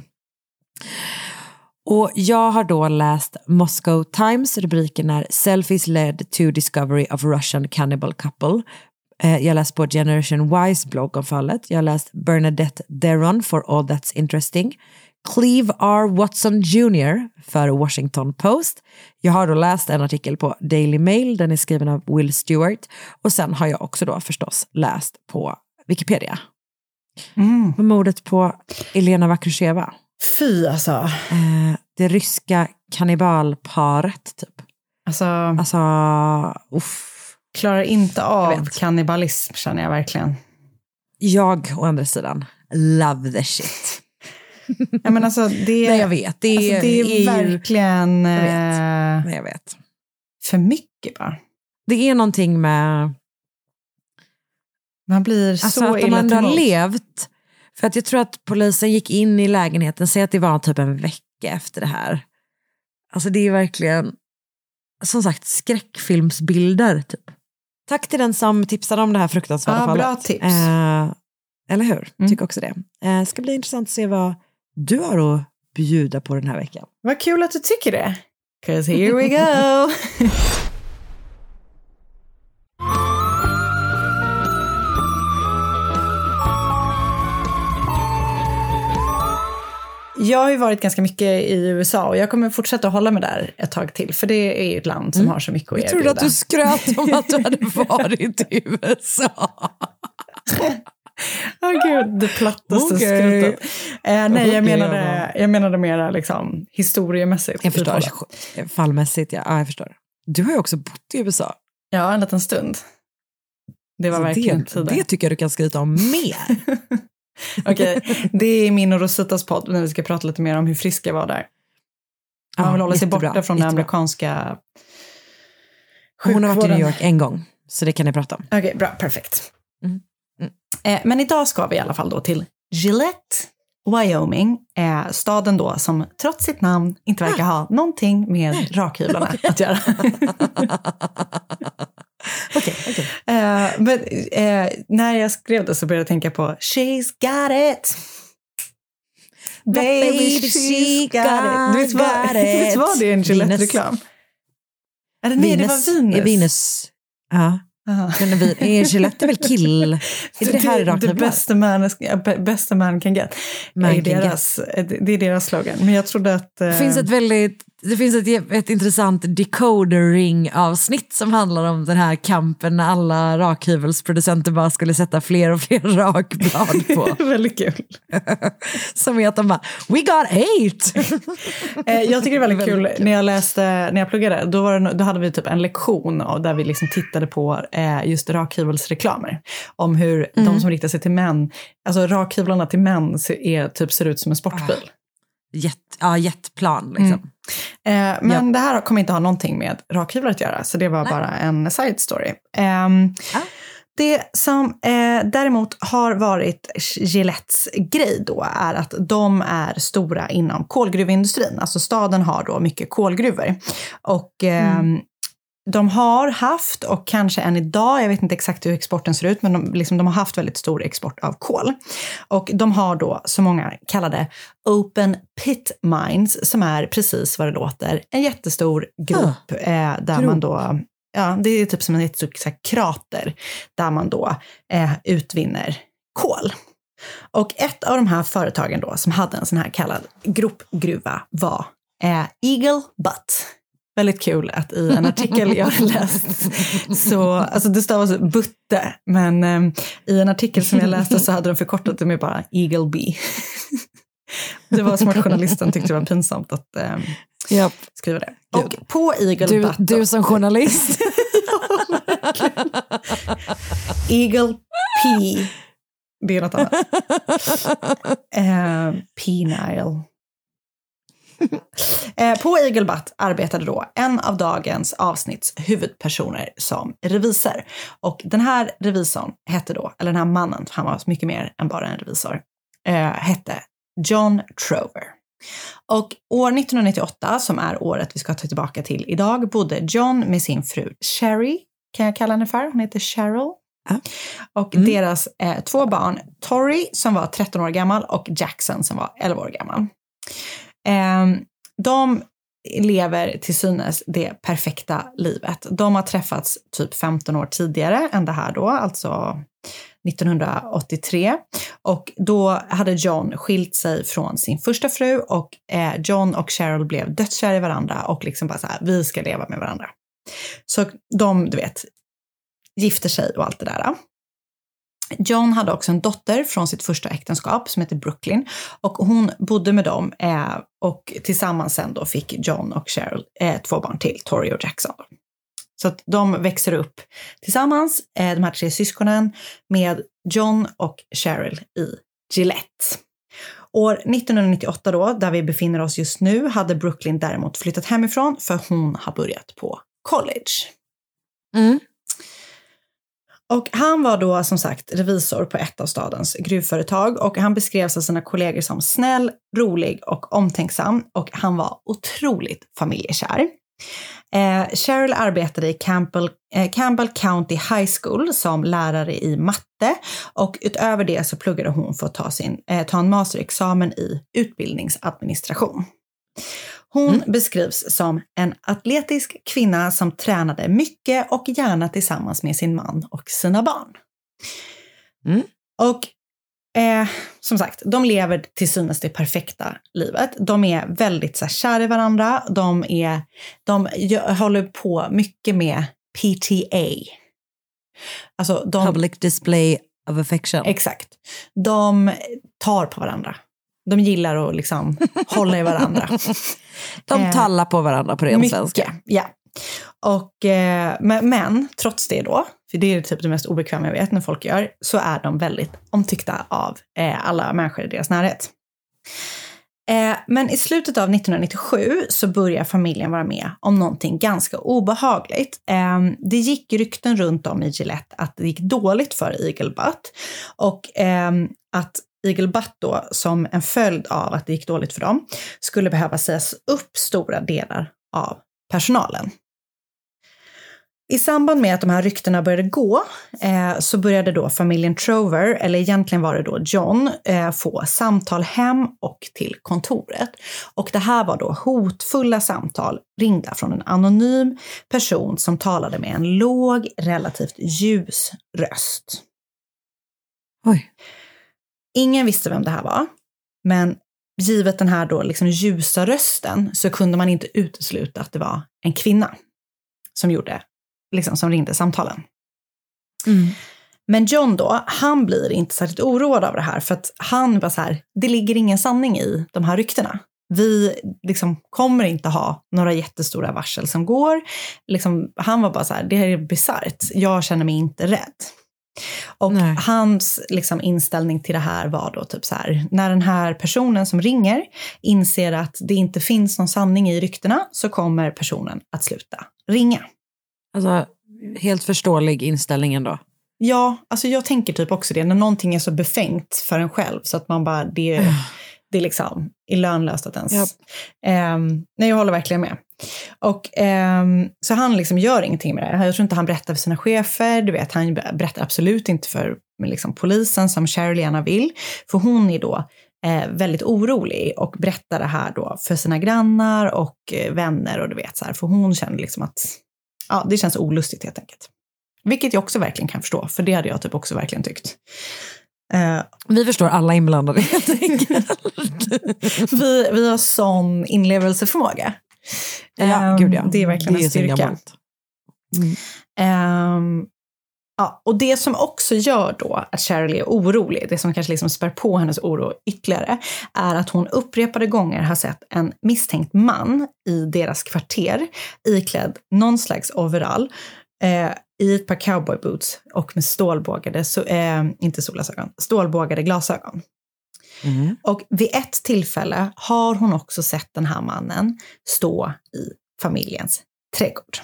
Och jag har då läst Moscow Times, rubriken är Selfies led to discovery of Russian cannibal couple. Jag har läst på Generation Y's blogg om fallet. Jag har läst Bernadette Deron for All That's Interesting. Cleve R. Watson Jr. för Washington Post. Jag har då läst en artikel på Daily Mail, den är skriven av Will Stewart. Och sen har jag också då förstås läst på Wikipedia. Mordet på Elena Vakrusheva. Fy alltså. Det ryska kannibalparet typ. Alltså klarar inte av kannibalism känner jag verkligen. Jag å andra sidan love the shit. Ja, men alltså det, nej, jag vet. Det är verkligen jag vet. För mycket bara. Det är någonting med man blir alltså så att de ändå har levt. För att jag tror att polisen gick in i lägenheten, säg att det var typ en vecka efter det här. Alltså det är verkligen som sagt skräckfilmsbilder typ. Tack till den som tipsade om det här fruktansvärda fallet. Bra tips. Eller hur? Tycker också det. Ska bli intressant att se vad du har att bjuda på den här veckan. Vad kul att du tycker det. 'Cause here we go. Jag har ju varit ganska mycket i USA och jag kommer fortsätta hålla mig där ett tag till. För det är ju ett land som har så mycket att erbjuda. Jag trodde att du skröt om att du hade varit i USA. Gud, det plattaste skrutet. Nej, jag menade mera liksom historiemässigt. Jag förstår. Fallmässigt, ja. Jag förstår. Du har ju också bott i USA. Ja, en liten stund. Det var verkligen tiden. Det tycker jag du kan skryta om mer. Okej, det är min och Rositas podd när vi ska prata lite mer om hur frisk jag var där. Man vill hålla sig borta från den amerikanska sjukvården. Hon har varit i New York en gång, så det kan ni prata om. Okej, bra, perfekt. Men idag ska vi i alla fall då till Gillette, Wyoming. Staden då som trots sitt namn inte verkar ha någonting med rakhyvlarna att göra. Okej. Men när jag skrev det så började jag tänka på She's got it. Baby, she's got it. Visst var det en Gillette-reklam? Nej, det var Venus. Ja. Men Gillette är väl kill? Är det här the best man can get. Det är deras slogan. Men jag trodde att... Det finns ett väldigt Det finns ett intressant Decoder Ring-avsnitt som handlar om den här kampen när alla rakhyvelsproducenter bara skulle sätta fler och fler rakblad på. Väldigt kul. Som är att de bara, we got 8! Jag tycker det är väldigt kul. När jag pluggade, då hade vi typ en lektion där vi liksom tittade på just rakhyvelsreklamer. Om hur de som riktar sig till män, alltså rakhyvlarna till män ser ut som en sportbil. Jetplan liksom. Men det här kommer inte ha någonting med rakhyvlar att göra, så det var bara en side story. Det som däremot har varit Gillettes grej då är att de är stora inom kolgruvindustrin. Alltså staden har då mycket kolgruvor. Och de har haft, och kanske än idag, jag vet inte exakt hur exporten ser ut, men de har haft väldigt stor export av kol. Och de har då, så många kallade, open pit mines, som är precis vad det låter, en jättestor grop där man då, det är typ som en jättestor krater där man då utvinner kol. Och ett av de här företagen då som hade en sån här kallad gropgruva var Eagle Butte. Väldigt kul att i en artikel jag har läst, så, alltså det stavas butte, men i en artikel som jag läste så hade de förkortat det med bara Eagle B. Det var som att journalisten tyckte det var pinsamt att skriva det. Gud. Och på Eagle Butte... Du som journalist. Eagle P. Det är något annat. Penile. På Eagle Butte arbetade då en av dagens avsnitts huvudpersoner som revisor. Och den här revisorn hette då, eller den här mannen, han var mycket mer än bara en revisor, hette John Trover. Och år 1998, som är året vi ska ta tillbaka till idag, bodde John med sin fru Sherry, kan jag kalla henne för, hon heter Cheryl. Och deras 2 barn, Tori som var 13 år gammal och Jackson som var 11 år gammal. De lever till synes det perfekta livet. De har träffats typ 15 år tidigare än det här då, alltså 1983. Och då hade John skilt sig från sin första fru och John och Cheryl blev dödskär i varandra och liksom bara så här, vi ska leva med varandra. Så de, du vet, gifter sig och allt det där. John hade också en dotter från sitt första äktenskap som heter Brooklyn, och hon bodde med dem och tillsammans sen då fick John och Cheryl 2 barn till, Tori och Jackson. Så att de växer upp tillsammans, de här 3 syskonen, med John och Cheryl i Gillette. År 1998 då, där vi befinner oss just nu, hade Brooklyn däremot flyttat hemifrån för hon har börjat på college. Och han var då som sagt revisor på ett av stadens gruvföretag, och han beskrevs av sina kollegor som snäll, rolig och omtänksam, och han var otroligt familjekär. Cheryl arbetade i Campbell County High School som lärare i matte, och utöver det så pluggade hon för att ta en masterexamen i utbildningsadministration. Hon beskrivs som en atletisk kvinna som tränade mycket och gärna tillsammans med sin man och sina barn. Och som sagt, de lever till synes det perfekta livet. De är väldigt så här, kära i varandra. De håller på mycket med PTA. Alltså Public Display of Affection. Exakt. De tar på varandra. De gillar att liksom hålla i varandra. De tallar på varandra på ren svenska. Ja. Och, men trots det då, för det är typ det mest obekväma jag vet när folk gör, så är de väldigt omtyckta av alla människor i deras närhet. Men i slutet av 1997 så börjar familjen vara med om någonting ganska obehagligt. Det gick rykten runt om i Gillette att det gick dåligt för Eagle Butte, och att Eagle Butte då, som en följd av att det gick dåligt för dem, skulle behöva sägas upp stora delar av personalen. I samband med att de här ryktena började gå så började då familjen Trover, eller egentligen var det då John, få samtal hem och till kontoret. Och det här var då hotfulla samtal ringda från en anonym person som talade med en låg, relativt ljus röst. Oj. Ingen visste vem det här var, men givet den här då liksom ljusa rösten så kunde man inte utesluta att det var en kvinna som ringde samtalen. Men John då, han blir inte särskilt oroad av det här, för att han var så här, det ligger ingen sanning i de här ryktena. Vi liksom kommer inte ha några jättestora varsel som går. Liksom, han var bara så här, det här är bisarrt. Jag känner mig inte rädd. Och hans liksom inställning till det här var då typ så här, när den här personen som ringer inser att det inte finns någon sanning i ryktena så kommer personen att sluta ringa. Alltså, helt förståelig inställning ändå. Ja, alltså jag tänker typ också det, när någonting är så befängt för en själv så att man bara, det är liksom är lönlöst att ens... Nej, jag håller verkligen med. Och så han liksom gör ingenting med det. Jag tror inte han berättar för sina chefer. Du vet, han berättar absolut inte för liksom, polisen som Cheryl gärna vill. För hon är då väldigt orolig och berättar det här då för sina grannar och vänner och du vet så här. För hon känner liksom att det känns olustigt helt enkelt. Vilket jag också verkligen kan förstå. För det hade jag typ också verkligen tyckt. Vi förstår alla inblandade helt enkelt. vi har sån inlevelseförmåga. Gud ja. Det är verkligen en styrka. Och det som också gör då att Cheryl är orolig, det som kanske liksom spär på hennes oro ytterligare, är att hon upprepade gånger har sett en misstänkt man i deras kvarter iklädd någon slags overall, i ett par cowboyboots och med stålbågade glasögon. Och vid ett tillfälle har hon också sett den här mannen stå i familjens trädgård.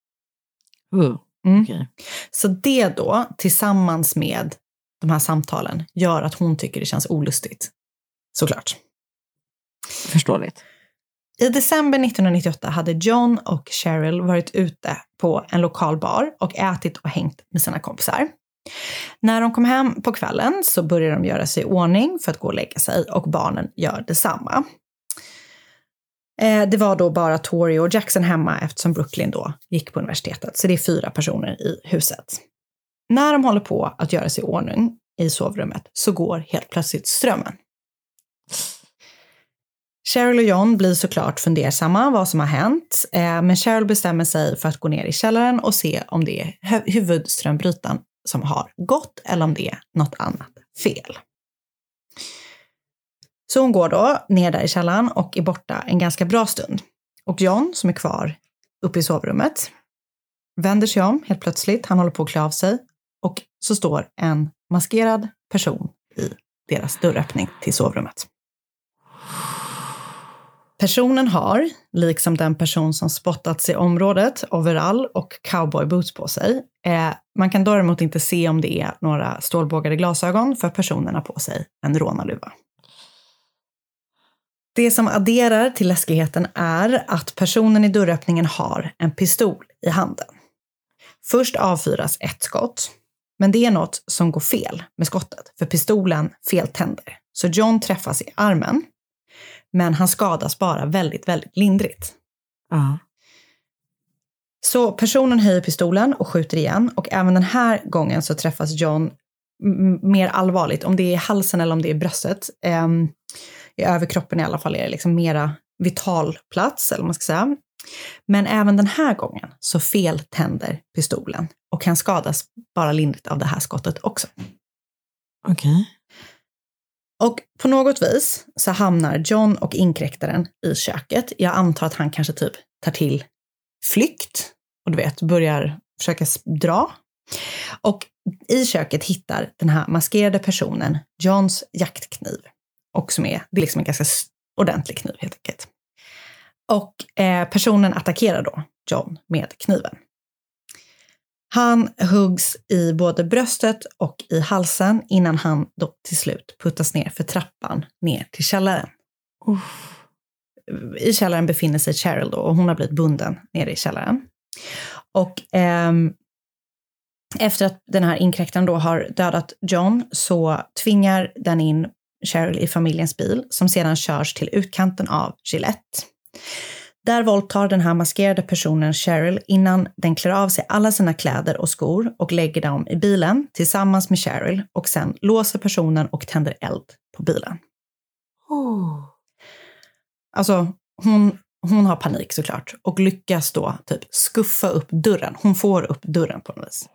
Okay. Så det då, tillsammans med de här samtalen, gör att hon tycker det känns olustigt. Såklart. Förståeligt. I december 1998 hade John och Cheryl varit ute på en lokal bar och ätit och hängt med sina kompisar. När de kom hem på kvällen så började de göra sig i ordning för att gå och lägga sig och barnen gör detsamma. Det var då bara Tori och Jackson hemma eftersom Brooklyn då gick på universitetet. Så det är 4 personer i huset. När de håller på att göra sig i ordning i sovrummet så går helt plötsligt strömmen. Cheryl och John blir såklart fundersamma vad som har hänt. Men Cheryl bestämmer sig för att gå ner i källaren och se om det är huvudströmbrytaren som har gått eller om det är något annat fel. Så hon går då ner där i källaren och är borta en ganska bra stund. Och John, som är kvar uppe i sovrummet, vänder sig om helt plötsligt. Han håller på att klä av sig. Och så står en maskerad person i deras dörröppning till sovrummet. Personen har, liksom den person som spottats i området, overall och cowboyboots på sig. Man kan däremot inte se om det är några stålbågade glasögon för personen har på sig en rånarluva. Det som adderar till läskigheten är att personen i dörröppningen har en pistol i handen. Först avfyras ett skott, men det är något som går fel med skottet för pistolen feltänder. Så John träffas i armen, men han skadas bara väldigt, väldigt lindrigt. Så personen höjer pistolen och skjuter igen och även den här gången så träffas John mer allvarligt. Om det är halsen eller om det är bröstet. I överkroppen i alla fall är det liksom mera vital plats, eller vad man ska säga. Men även den här gången så feltänder pistolen och kan skadas bara lindrigt av det här skottet också. Okej. Och på något vis så hamnar John och inkräktaren i köket. Jag antar att han kanske typ tar till flykt och du vet, börjar försöka dra. Och i köket hittar den här maskerade personen Johns jaktkniv. Och det är liksom en ganska ordentlig kniv helt enkelt. Och personen attackerar då John med kniven. Han huggs i både bröstet och i halsen innan han då till slut puttas ner för trappan ner till källaren. I källaren befinner sig Cheryl då och hon har blivit bunden nere i källaren. Och efter att den här inkräktaren då har dödat John så tvingar den in Cheryl i familjens bil som sedan körs till utkanten av Gillette. Där våldtar den här maskerade personen Cheryl innan den klär av sig alla sina kläder och skor och lägger dem i bilen tillsammans med Cheryl och sen låser personen och tänder eld på bilen. Alltså hon har panik såklart och lyckas då typ skuffa upp dörren. Hon får upp dörren på något vis.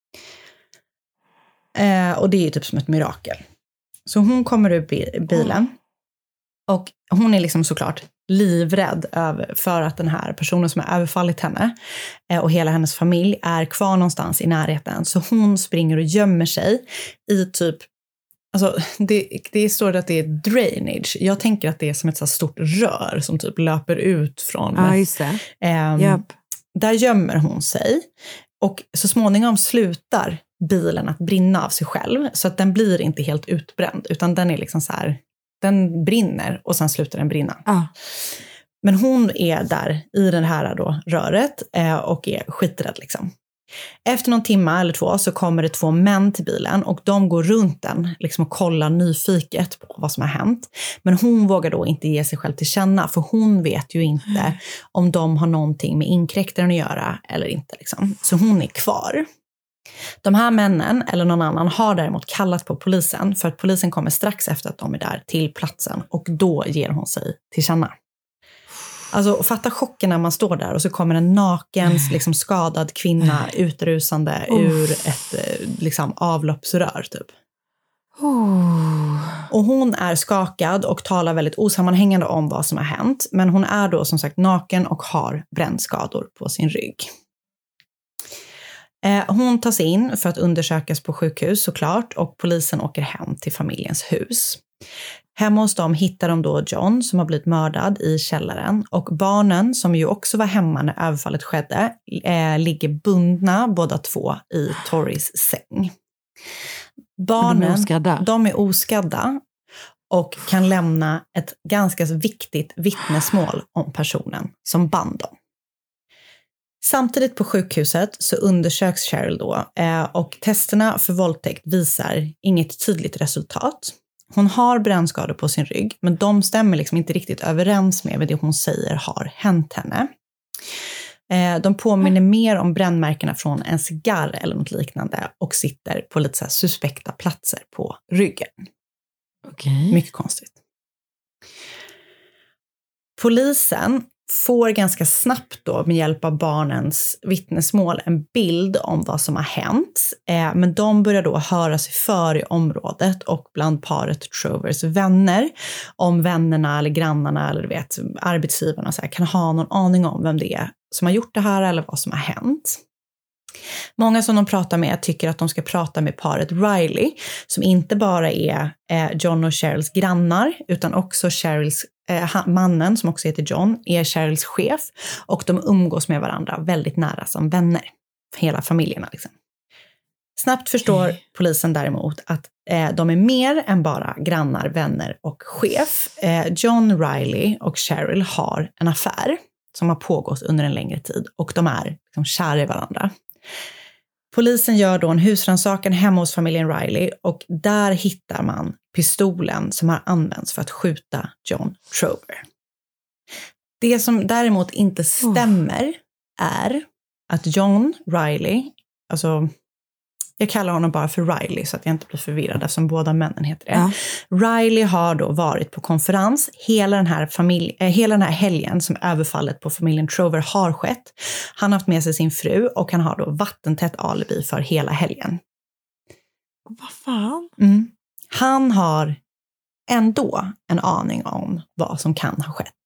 Och det är ju typ som ett mirakel. Så hon kommer ur bilen. Och hon är liksom såklart livrädd för att den här personen som har överfallit henne och hela hennes familj är kvar någonstans i närheten. Så hon springer och gömmer sig i typ, alltså det står att det är drainage. Jag tänker att det är som ett så stort rör som typ löper ut från. Ja, just det. Där gömmer hon sig. Och så småningom slutar bilen att brinna av sig själv. Så att den blir inte helt utbränd. Utan den är liksom så här, den brinner och sen slutar den brinna. Men hon är där i den här då röret och är skiträdd liksom. Efter någon timme eller 2 så kommer det 2 män till bilen och de går runt den liksom och kollar nyfiket på vad som har hänt. Men hon vågar då inte ge sig själv till känna för hon vet ju inte om de har någonting med inkräktaren att göra eller inte liksom. Så hon är kvar. De här männen eller någon annan har däremot kallat på polisen för att polisen kommer strax efter att de är där till platsen och då ger hon sig till känna. Alltså fatta chocken när man står där och så kommer en naken liksom skadad kvinna utrusande ur ett liksom avloppsrör typ. Och hon är skakad och talar väldigt osammanhängande om vad som har hänt, men hon är då som sagt naken och har brännskador på sin rygg. Hon tas in för att undersökas på sjukhus såklart och polisen åker hem till familjens hus. Hemma hos dem hittar de då John som har blivit mördad i källaren och barnen som ju också var hemma när överfallet skedde ligger bundna båda 2 i Torrys säng. Barnen, de är oskadda och kan lämna ett ganska viktigt vittnesmål om personen som band dem. Samtidigt på sjukhuset så undersöks Cheryl då och testerna för våldtäkt visar inget tydligt resultat. Hon har brännskador på sin rygg men de stämmer liksom inte riktigt överens med det hon säger har hänt henne. De påminner mer om brännmärkena från en cigarr eller något liknande och sitter på lite så här suspekta platser på ryggen. Okay. Mycket konstigt. Polisen får ganska snabbt då med hjälp av barnens vittnesmål en bild om vad som har hänt. Men de börjar då höra sig för i området och bland paret Trovers vänner. Om vännerna eller grannarna eller vet, arbetsgivarna så här, kan ha någon aning om vem det är som har gjort det här eller vad som har hänt. Många som de pratar med tycker att de ska prata med paret Riley som inte bara är John och Cheryls grannar utan också Cheryls mannen som också heter John är Cheryls chef och de umgås med varandra väldigt nära som vänner. Hela familjerna liksom. Snabbt förstår polisen däremot att de är mer än bara grannar, vänner och chef. John, Riley och Cheryl har en affär som har pågått under en längre tid och de är liksom kära i varandra. Polisen gör då en husrannsakan hemma hos familjen Riley och där hittar man pistolen som har använts för att skjuta John Trover. Det som däremot inte stämmer är att John Riley, alltså jag kallar honom bara för Riley så att jag inte blir förvirrad eftersom båda männen heter det. Ja. Riley har då varit på konferens hela den här helgen som överfallet på familjen Trover har skett. Han har haft med sig sin fru och han har då vattentätt alibi för hela helgen. Vad fan? Han har ändå en aning om vad som kan ha skett.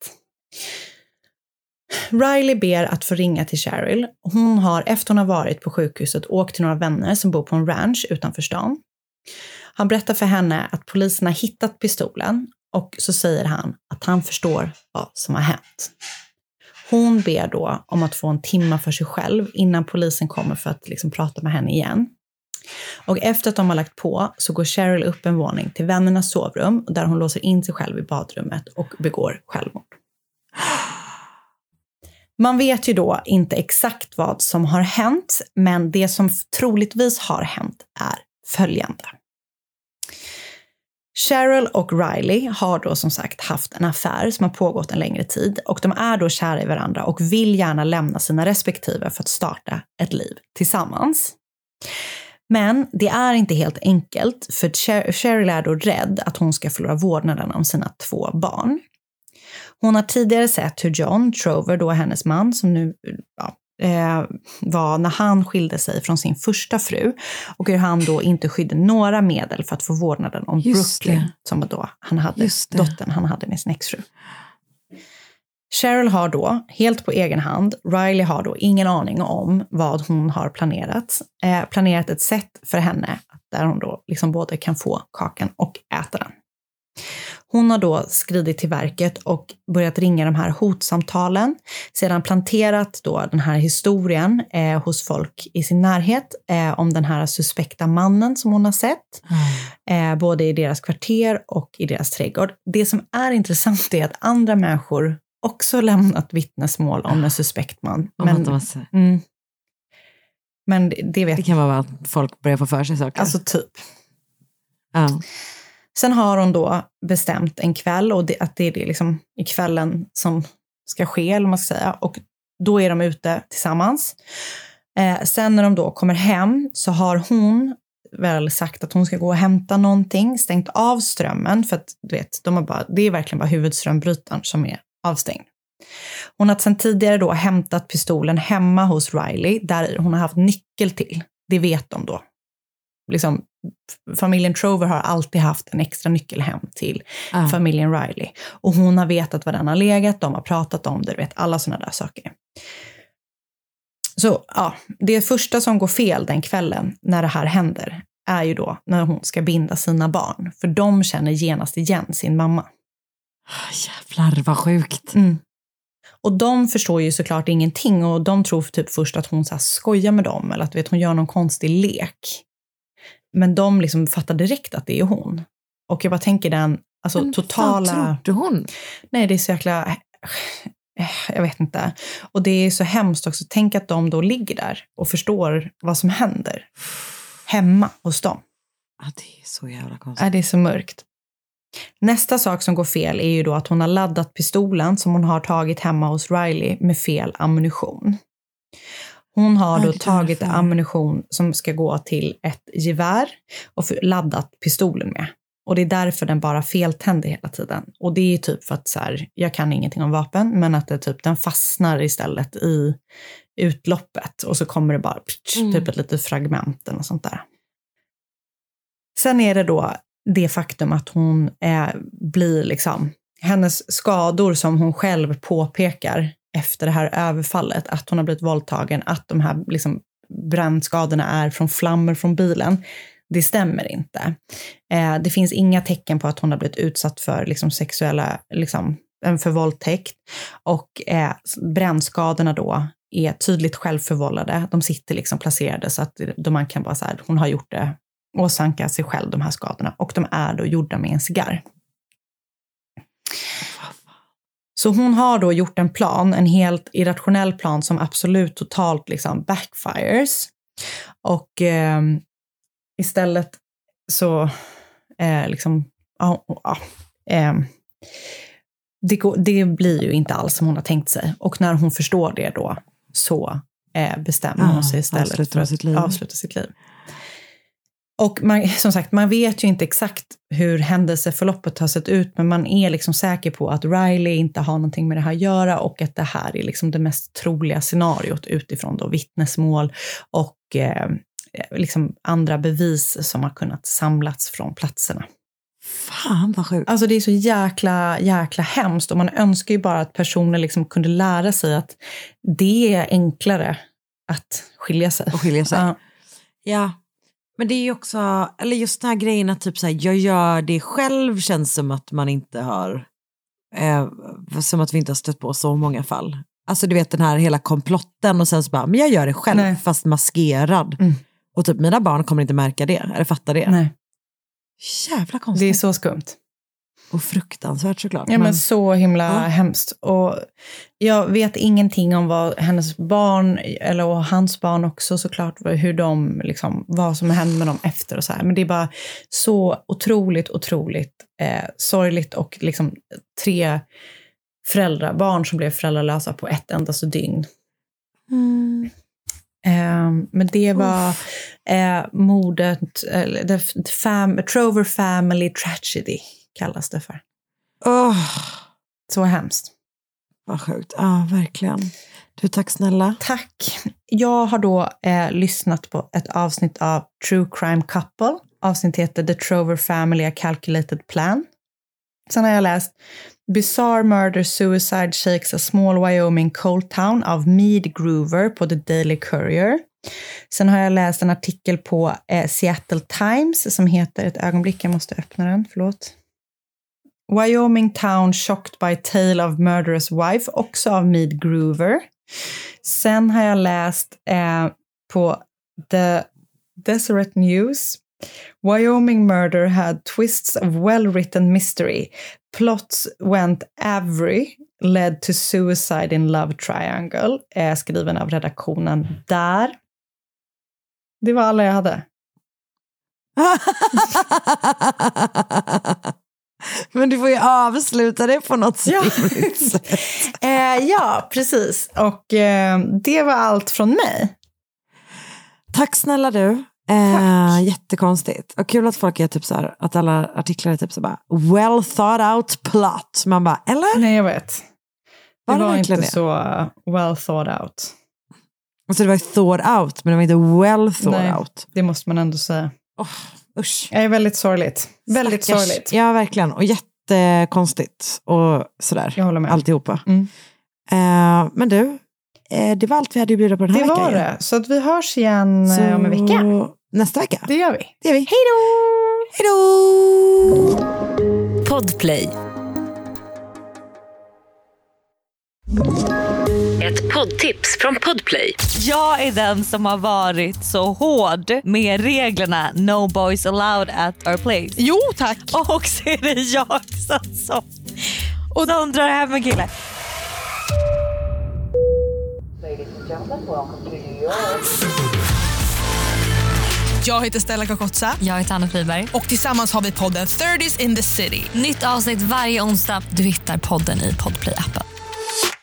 Riley ber att få ringa till Cheryl. Hon har efter hon har varit på sjukhuset åkt till några vänner som bor på en ranch utanför stan. Han berättar för henne att polisen har hittat pistolen och så säger han att han förstår vad som har hänt. Hon ber då om att få en timme för sig själv innan polisen kommer för att liksom prata med henne igen. Och efter att de har lagt på så går Cheryl upp en våning till vännernas sovrum där hon låser in sig själv i badrummet och begår självmord. Man vet ju då inte exakt vad som har hänt, men det som troligtvis har hänt är följande. Cheryl och Riley har då som sagt haft en affär som har pågått en längre tid och de är då kära i varandra och vill gärna lämna sina respektive för att starta ett liv tillsammans. Men det är inte helt enkelt för Cheryl är då rädd att hon ska förlora vårdnaden om sina 2 barn. Hon har tidigare sett hur John Trover, då hennes man, som nu var när han skilde sig från sin första fru, och hur han då inte skydde några medel för att få vårdnaden om Brooklyn, som då han hade dottern han hade med sin exfru. Cheryl har då, helt på egen hand, Riley har då ingen aning om vad hon har planerat ett sätt för henne där hon då liksom både kan få kakan och äta den. Hon har då skridit till verket och börjat ringa de här hotsamtalen. Sedan planterat då den här historien hos folk i sin närhet om den här suspekta mannen som hon har sett. Både i deras kvarter och i deras trädgård. Det som är intressant är att andra människor också lämnat vittnesmål om en suspekt man. Men det kan vara att folk börjar få för sig saker. Alltså typ. Sen har hon då bestämt en kväll, och att det är det liksom i kvällen som ska ske, eller man ska säga. Och då är de ute tillsammans. Sen när de då kommer hem så har hon väl sagt att hon ska gå och hämta någonting, stängt av strömmen, för att du vet, det är verkligen bara huvudströmbrytaren som är avstängd. Hon har sedan tidigare då hämtat pistolen hemma hos Riley, där hon har haft nyckel till. Det vet de då. Liksom, familjen Trover har alltid haft en extra nyckel hem till familjen Riley. Och hon har vetat var den har legat, de har pratat om det, du vet, alla sådana där saker. Så det första som går fel den kvällen när det här händer är ju då när hon ska binda sina barn. För de känner genast igen sin mamma. Jävlar, vad sjukt. Och de förstår ju såklart ingenting, och de tror typ först att hon så här skojar med dem, eller att hon gör någon konstig lek. Men de liksom fattar direkt att det är hon. Och jag bara tänker den totala... Vad trodde hon? Nej, det är så jäkla... Jag vet inte. Och det är så hemskt också. Tänk att de då ligger där och förstår vad som händer. Hemma hos dem. Det är så jävla konstigt. Det är så mörkt. Nästa sak som går fel är ju då att hon har laddat pistolen som hon har tagit hemma hos Riley med fel ammunition. Hon har då tagit ammunition som ska gå till ett gevär och laddat pistolen med. Och det är därför den bara feltänder hela tiden. Och det är typ för att så här, jag kan ingenting om vapen, men att den fastnar istället i utloppet. Och så kommer det bara typ ett litet fragment och sånt där. Sen är det då det faktum att hon blir liksom, hennes skador som hon själv påpekar efter det här överfallet, att hon har blivit våldtagen, att de här liksom brännskadorna är från flammor från bilen, det stämmer inte. Det finns inga tecken på att hon har blivit utsatt för liksom sexuella, liksom, för våldtäkt, och brännskadorna då är tydligt självförvållade. De sitter liksom placerade så att man kan bara så här, hon har gjort det, åsamka sig själv de här skadorna, och de är då gjorda med en cigarr. Så hon har då gjort en plan, en helt irrationell plan som absolut totalt liksom backfires. Och istället så det blir ju inte alls som hon har tänkt sig. Och när hon förstår det då så bestämmer hon sig istället för att avsluta sitt liv. Och som sagt, man vet ju inte exakt hur händelseförloppet har sett ut, men man är liksom säker på att Riley inte har någonting med det här att göra, och att det här är liksom det mest troliga scenariot utifrån då vittnesmål och liksom andra bevis som har kunnat samlats från platserna. Fan vad sjukt. Alltså det är så jäkla hemskt, och man önskar ju bara att personer liksom kunde lära sig att det är enklare att skilja sig. Ja. Men det är ju också, eller just den här grejen att typ så här, jag gör det själv, känns som att man inte har, som att vi inte har stött på så många fall. Alltså du vet den här hela komplotten, och sen så bara, men jag gör det själv fast maskerad. Och typ mina barn kommer inte märka det, eller fatta det. Nej. Jävla konstigt. Det är så skumt. Och fruktansvärt såklart. Ja, men så himla hemskt. Och jag vet ingenting om vad hennes barn, eller och hans barn också såklart, hur de liksom, vad som hände med dem efter och så här. Men det är bara så otroligt sorgligt, och liksom 3 barn som blev föräldralösa på ett endaste dygn. Men det var mordet, Trover Family Tragedy kallas det för. Så hemskt. Vad sjukt. Ja, verkligen. Du, tack snälla. Tack. Jag har då lyssnat på ett avsnitt av True Crime Couple. Avsnitt heter The Trover Family A Calculated Plan. Sen har jag läst Bizarre Murder Suicide Shakes a Small Wyoming Coal Town av Mead Groover på The Daily Courier. Sen har jag läst en artikel på Seattle Times som heter, ett ögonblick, jag måste öppna den, förlåt. Wyoming Town Shocked by Tale of Murderous Wife, också av Mead Groover. Sen har jag läst på The Deseret News. Wyoming murder had twists of well-written mystery. Plots went awry, led to suicide in love triangle. Skriven av redaktionen där. Det var alla jag hade. Men du får ju avsluta det på något sätt. Ja, precis. Och det var allt från mig. Tack snälla du. Jättekonstigt. Och kul att folk är typ så här, att alla artiklar är typ så bara well thought out plot. Man bara, eller? Nej, jag vet. Det var inte så well thought out. Alltså det var thought out, men det var inte well thought out. Det måste man ändå säga. Usch. Jag är väldigt sorgligt. Väldigt sorgligt. Ja, verkligen. Och jättekonstigt. Och sådär. Jag håller med. Alltihopa. Men du, det var allt vi hade att bjuda på den här veckan. Det var det. Så att vi hörs igen om en vecka. Nästa vecka. Det gör vi. Hej då! Podplay. Ett poddtips från Podplay. Jag är den som har varit så hård med reglerna No boys allowed at our place. Jo, tack. Och så är det jag som och de drar hem en kille. Jag heter Stella Kakotsa. Jag heter Anna Friberg. Och tillsammans har vi podden 30s in the City. Nytt avsnitt varje onsdag. Du hittar podden i Podplay-appen.